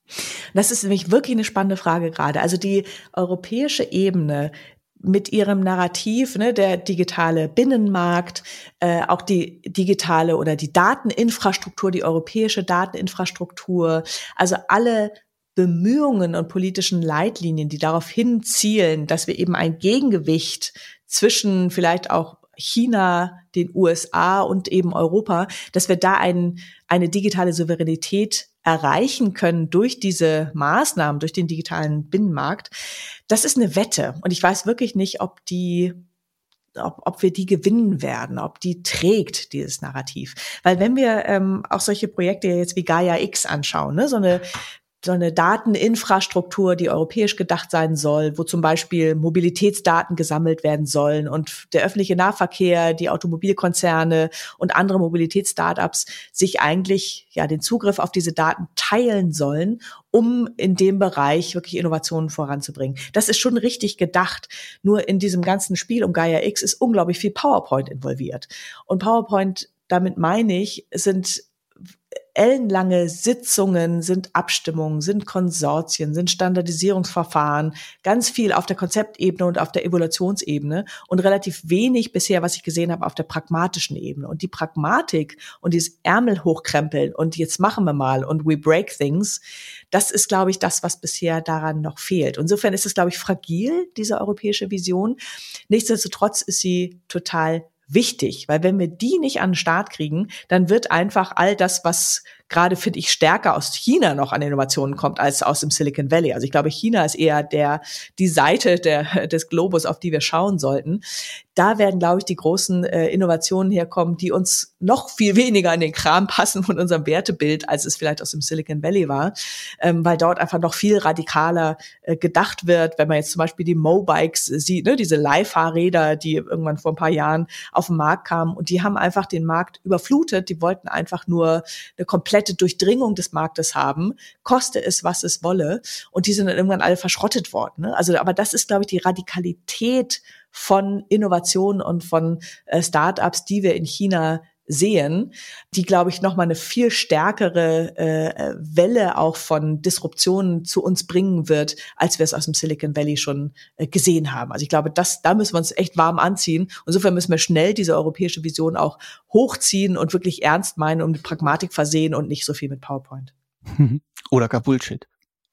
Das ist nämlich wirklich eine spannende Frage gerade. Also die europäische Ebene mit ihrem Narrativ, ne, der digitale Binnenmarkt, äh, auch die digitale oder die Dateninfrastruktur, die europäische Dateninfrastruktur, also alle Bemühungen und politischen Leitlinien, die darauf hinzielen, dass wir eben ein Gegengewicht zwischen vielleicht auch China, den U S A und eben Europa, dass wir da ein, eine digitale Souveränität erreichen können durch diese Maßnahmen, durch den digitalen Binnenmarkt. Das ist eine Wette. Und ich weiß wirklich nicht, ob die, ob, ob wir die gewinnen werden, ob die trägt, dieses Narrativ. Weil wenn wir ähm, auch solche Projekte jetzt wie Gaia X anschauen, ne, so eine so eine Dateninfrastruktur, die europäisch gedacht sein soll, wo zum Beispiel Mobilitätsdaten gesammelt werden sollen und der öffentliche Nahverkehr, die Automobilkonzerne und andere Mobilitätsstartups sich eigentlich ja den Zugriff auf diese Daten teilen sollen, um in dem Bereich wirklich Innovationen voranzubringen. Das ist schon richtig gedacht. Nur in diesem ganzen Spiel um Gaia X ist unglaublich viel PowerPoint involviert. Und PowerPoint, damit meine ich, sind ellenlange Sitzungen, sind Abstimmungen, sind Konsortien, sind Standardisierungsverfahren, ganz viel auf der Konzeptebene und auf der Evaluationsebene und relativ wenig bisher, was ich gesehen habe, auf der pragmatischen Ebene. Und die Pragmatik und dieses Ärmel hochkrempeln und jetzt machen wir mal und we break things, das ist, glaube ich, das, was bisher daran noch fehlt. Insofern ist es, glaube ich, fragil, diese europäische Vision. Nichtsdestotrotz ist sie total wichtig, weil wenn wir die nicht an den Start kriegen, dann wird einfach all das, was gerade, finde ich, stärker aus China noch an Innovationen kommt, als aus dem Silicon Valley. Also ich glaube, China ist eher der die Seite der, des Globus, auf die wir schauen sollten. Da werden, glaube ich, die großen äh, Innovationen herkommen, die uns noch viel weniger in den Kram passen von unserem Wertebild, als es vielleicht aus dem Silicon Valley war, ähm, weil dort einfach noch viel radikaler äh, gedacht wird. Wenn man jetzt zum Beispiel die Mobikes sieht, ne, diese Leihfahrräder, die irgendwann vor ein paar Jahren auf den Markt kamen, und die haben einfach den Markt überflutet. Die wollten einfach nur eine komplette Durchdringung des Marktes haben, koste es, was es wolle. Und die sind dann irgendwann alle verschrottet worden. Ne? Also, aber das ist, glaube ich, die Radikalität von Innovationen und von äh, Startups, die wir in China sehen, die, glaube ich, nochmal eine viel stärkere äh, Welle auch von Disruptionen zu uns bringen wird, als wir es aus dem Silicon Valley schon äh, gesehen haben. Also ich glaube, das, da müssen wir uns echt warm anziehen. Insofern müssen wir schnell diese europäische Vision auch hochziehen und wirklich ernst meinen und mit Pragmatik versehen und nicht so viel mit PowerPoint. Oder gar Bullshit.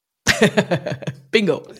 Bingo.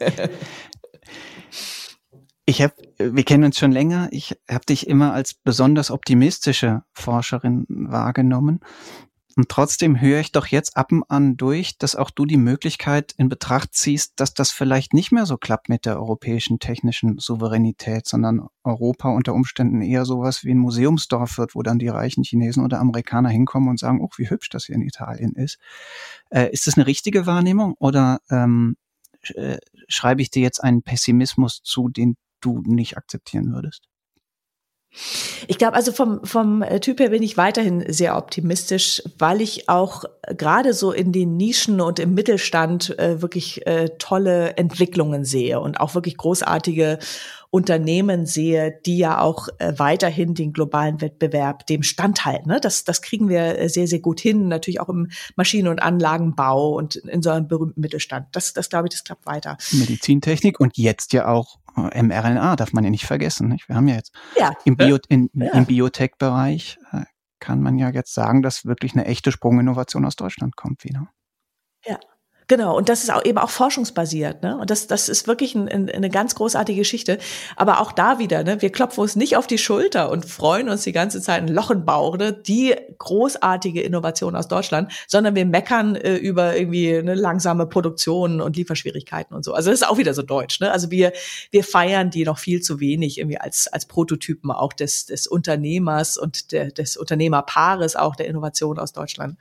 Ich hab, wir kennen uns schon länger. Ich habe dich immer als besonders optimistische Forscherin wahrgenommen. Und trotzdem höre ich doch jetzt ab und an durch, dass auch du die Möglichkeit in Betracht ziehst, dass das vielleicht nicht mehr so klappt mit der europäischen technischen Souveränität, sondern Europa unter Umständen eher sowas wie ein Museumsdorf wird, wo dann die reichen Chinesen oder Amerikaner hinkommen und sagen, oh, wie hübsch das hier in Italien ist. Äh, ist das eine richtige Wahrnehmung oder ähm, äh, schreibe ich dir jetzt einen Pessimismus zu, den du nicht akzeptieren würdest? Ich glaube, also vom vom Typ her bin ich weiterhin sehr optimistisch, weil ich auch gerade so in den Nischen und im Mittelstand äh, wirklich äh, tolle Entwicklungen sehe und auch wirklich großartige Unternehmen sehe, die ja auch äh, weiterhin den globalen Wettbewerb dem standhalten. Ne? Das, das kriegen wir sehr, sehr gut hin, natürlich auch im Maschinen- und Anlagenbau und in so einem berühmten Mittelstand. Das, das glaube ich, das klappt weiter. Medizintechnik und jetzt ja auch mRNA, darf man ja nicht vergessen. Nicht? Wir haben ja jetzt ja. im, Bio, in, ja. im Biotech-Bereich äh, kann man ja jetzt sagen, dass wirklich eine echte Sprunginnovation aus Deutschland kommt wieder. Ja. Genau, und das ist auch eben auch forschungsbasiert, ne? Und das, das ist wirklich ein, ein, eine ganz großartige Geschichte. Aber auch da wieder, ne? Wir klopfen uns nicht auf die Schulter und freuen uns die ganze Zeit ein Loch im Bauch, ne? Die großartige Innovation aus Deutschland, sondern wir meckern äh, über irgendwie eine langsame Produktion und Lieferschwierigkeiten und so. Also das ist auch wieder so deutsch, ne? Also wir, wir feiern die noch viel zu wenig irgendwie als, als Prototypen auch des, des Unternehmers und der, des Unternehmerpaares auch der Innovation aus Deutschland.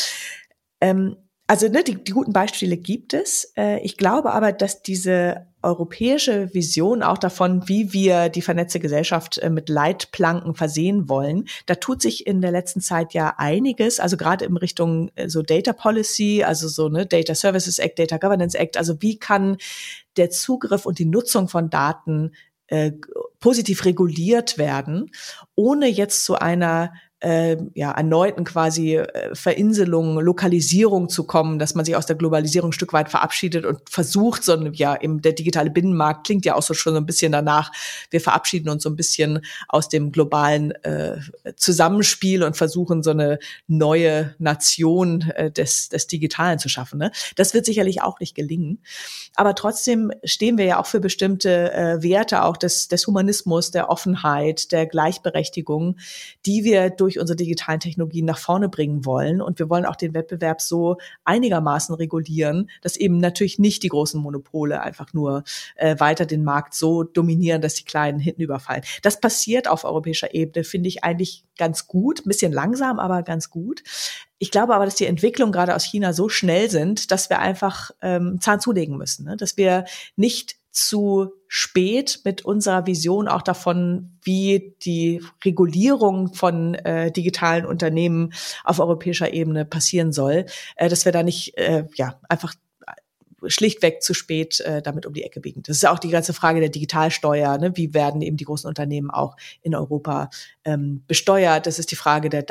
Ähm, Also ne, die, die guten Beispiele gibt es. Äh, ich glaube aber, dass diese europäische Vision auch davon, wie wir die vernetzte Gesellschaft äh, mit Leitplanken versehen wollen, da tut sich in der letzten Zeit ja einiges, also gerade in Richtung äh, so Data Policy, also so ne Data Services Act, Data Governance Act, also wie kann der Zugriff und die Nutzung von Daten äh, positiv reguliert werden, ohne jetzt zu einer Äh, ja, erneuten quasi äh, Verinselung, Lokalisierung zu kommen, dass man sich aus der Globalisierung ein Stück weit verabschiedet und versucht, so ein, ja, eben der digitale Binnenmarkt klingt ja auch so schon so ein bisschen danach, wir verabschieden uns so ein bisschen aus dem globalen äh, Zusammenspiel und versuchen, so eine neue Nation äh, des, des Digitalen zu schaffen. Ne? Das wird sicherlich auch nicht gelingen. Aber trotzdem stehen wir ja auch für bestimmte äh, Werte auch des, des Humanismus, der Offenheit, der Gleichberechtigung, die wir durch unsere digitalen Technologien nach vorne bringen wollen. Und wir wollen auch den Wettbewerb so einigermaßen regulieren, dass eben natürlich nicht die großen Monopole einfach nur äh, weiter den Markt so dominieren, dass die Kleinen hinten überfallen. Das passiert auf europäischer Ebene, finde ich eigentlich ganz gut, ein bisschen langsam, aber ganz gut. Ich glaube aber, dass die Entwicklungen gerade aus China so schnell sind, dass wir einfach ähm, Zahn zulegen müssen, ne? Dass wir nicht zu spät mit unserer Vision auch davon, wie die Regulierung von äh, digitalen Unternehmen auf europäischer Ebene passieren soll, äh, dass wir da nicht äh, ja einfach schlichtweg zu spät äh, damit um die Ecke biegen. Das ist auch die ganze Frage der Digitalsteuer, ne? Wie werden eben die großen Unternehmen auch in Europa ähm, besteuert? Das ist die Frage der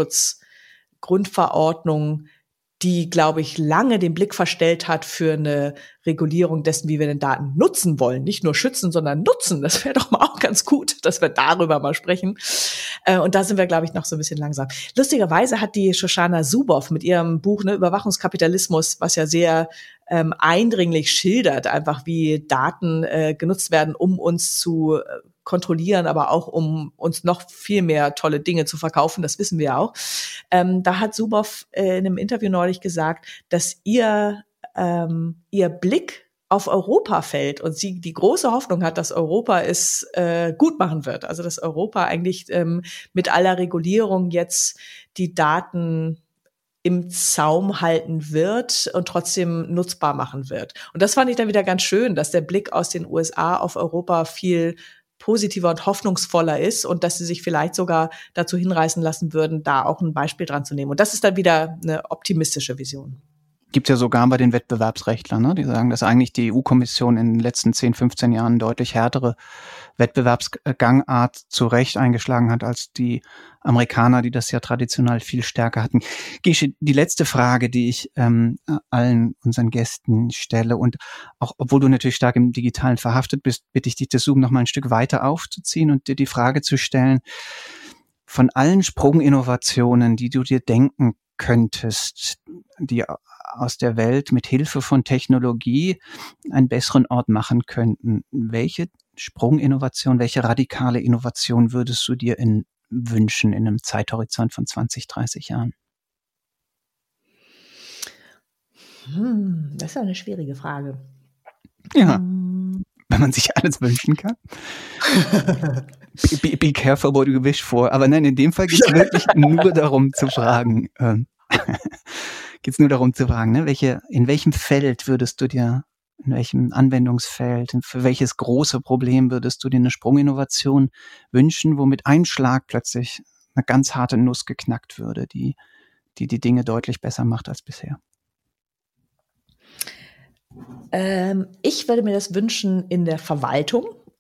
Datenschutzgrundverordnung, die, glaube ich, lange den Blick verstellt hat für eine Regulierung dessen, wie wir den Daten nutzen wollen. Nicht nur schützen, sondern nutzen. Das wäre doch mal auch ganz gut, dass wir darüber mal sprechen. Und da sind wir, glaube ich, noch so ein bisschen langsam. Lustigerweise hat die Shoshana Zuboff mit ihrem Buch ne, Überwachungskapitalismus, was ja sehr ähm, eindringlich schildert, einfach wie Daten äh, genutzt werden, um uns zu äh, kontrollieren, aber auch um uns noch viel mehr tolle Dinge zu verkaufen, das wissen wir ja auch. Ähm, da hat Zuboff äh, in einem Interview neulich gesagt, dass ihr, ähm, ihr Blick auf Europa fällt und sie die große Hoffnung hat, dass Europa es äh, gut machen wird. Also dass Europa eigentlich ähm, mit aller Regulierung jetzt die Daten im Zaum halten wird und trotzdem nutzbar machen wird. Und das fand ich dann wieder ganz schön, dass der Blick aus den U S A auf Europa viel positiver und hoffnungsvoller ist und dass sie sich vielleicht sogar dazu hinreißen lassen würden, da auch ein Beispiel dran zu nehmen. Und das ist dann wieder eine optimistische Vision. Gibt es ja sogar bei den Wettbewerbsrechtlern, ne? Die sagen, dass eigentlich die E U-Kommission in den letzten zehn, fünfzehn Jahren deutlich härtere Wettbewerbsgangart zu Recht eingeschlagen hat als die Amerikaner, die das ja traditionell viel stärker hatten. Gesche, die letzte Frage, die ich ähm, allen unseren Gästen stelle und auch, obwohl du natürlich stark im Digitalen verhaftet bist, bitte ich dich, das Zoom noch mal ein Stück weiter aufzuziehen und dir die Frage zu stellen, von allen Sprunginnovationen, die du dir denken könntest, die aus der Welt mit Hilfe von Technologie einen besseren Ort machen könnten. Welche Sprunginnovation, welche radikale Innovation würdest du dir in, wünschen in einem Zeithorizont von zwanzig, dreißig Jahren? Hm, das ist eine schwierige Frage. Ja, hm. Wenn man sich alles wünschen kann. be, be careful what you wish for. Aber nein, in dem Fall geht es wirklich nur darum zu fragen, ähm, geht es nur darum zu fragen, ne, welche, in welchem Feld würdest du dir, in welchem Anwendungsfeld, für welches große Problem würdest du dir eine Sprunginnovation wünschen, wo mit einem Schlag plötzlich eine ganz harte Nuss geknackt würde, die die, die Dinge deutlich besser macht als bisher? Ähm, ich würde mir das wünschen in der Verwaltung.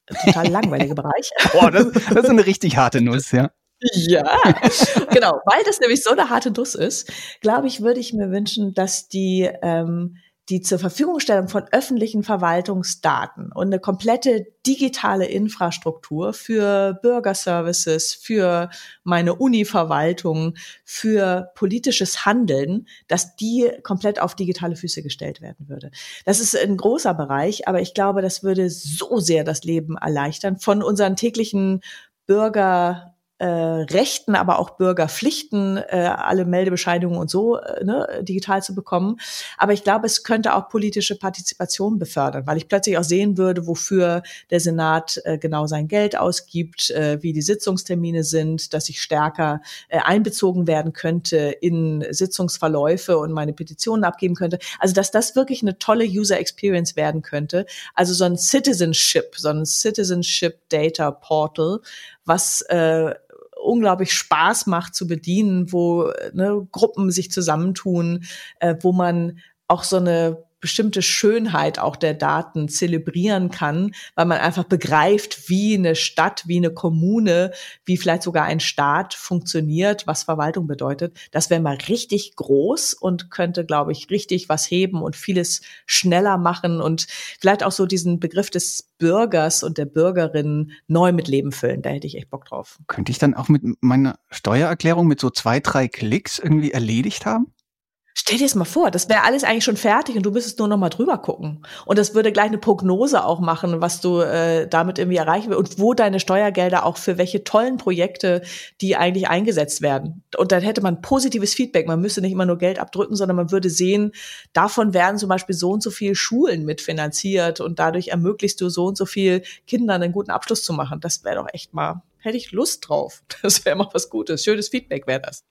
total langweiliger Bereich. Boah, das, das ist eine richtig harte Nuss, ja. Ja, genau, weil das nämlich so eine harte Nuss ist, glaube ich, würde ich mir wünschen, dass die ähm, die zur Verfügungstellung von öffentlichen Verwaltungsdaten und eine komplette digitale Infrastruktur für Bürgerservices, für meine Uni-Verwaltung, für politisches Handeln, dass die komplett auf digitale Füße gestellt werden würde. Das ist ein großer Bereich, aber ich glaube, das würde so sehr das Leben erleichtern von unseren täglichen Bürger Äh, Rechten, aber auch Bürgerpflichten, äh, alle Meldebescheinigungen und so äh, ne, digital zu bekommen. Aber ich glaube, es könnte auch politische Partizipation befördern, weil ich plötzlich auch sehen würde, wofür der Senat äh, genau sein Geld ausgibt, äh, wie die Sitzungstermine sind, dass ich stärker äh, einbezogen werden könnte in Sitzungsverläufe und meine Petitionen abgeben könnte. Also, dass das wirklich eine tolle User Experience werden könnte. Also so ein Citizenship, so ein Citizenship Data Portal, was äh, unglaublich Spaß macht zu bedienen, wo ne, Gruppen sich zusammentun, äh, wo man auch so eine bestimmte Schönheit auch der Daten zelebrieren kann, weil man einfach begreift, wie eine Stadt, wie eine Kommune, wie vielleicht sogar ein Staat funktioniert, was Verwaltung bedeutet. Das wäre mal richtig groß und könnte, glaube ich, richtig was heben und vieles schneller machen und vielleicht auch so diesen Begriff des Bürgers und der Bürgerin neu mit Leben füllen. Da hätte ich echt Bock drauf. Könnte ich dann auch mit meiner Steuererklärung mit so zwei, drei Klicks irgendwie erledigt haben? Stell dir das mal vor, das wäre alles eigentlich schon fertig und du müsstest nur noch mal drüber gucken. Und das würde gleich eine Prognose auch machen, was du äh, damit irgendwie erreichen willst und wo deine Steuergelder auch für welche tollen Projekte, die eigentlich eingesetzt werden. Und dann hätte man positives Feedback. Man müsste nicht immer nur Geld abdrücken, sondern man würde sehen, davon werden zum Beispiel so und so viele Schulen mitfinanziert und dadurch ermöglichst du so und so viel Kindern einen guten Abschluss zu machen. Das wäre doch echt mal, hätte ich Lust drauf. Das wäre mal was Gutes. Schönes Feedback wäre das.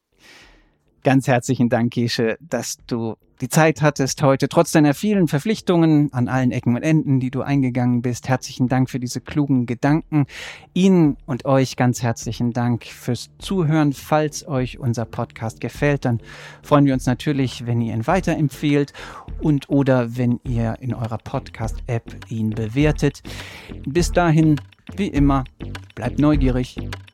Ganz herzlichen Dank, Gesche, dass du die Zeit hattest heute, trotz deiner vielen Verpflichtungen an allen Ecken und Enden, die du eingegangen bist. Herzlichen Dank für diese klugen Gedanken. Ihnen und euch ganz herzlichen Dank fürs Zuhören. Falls euch unser Podcast gefällt, dann freuen wir uns natürlich, wenn ihr ihn weiterempfehlt und oder wenn ihr in eurer Podcast-App ihn bewertet. Bis dahin, wie immer, bleibt neugierig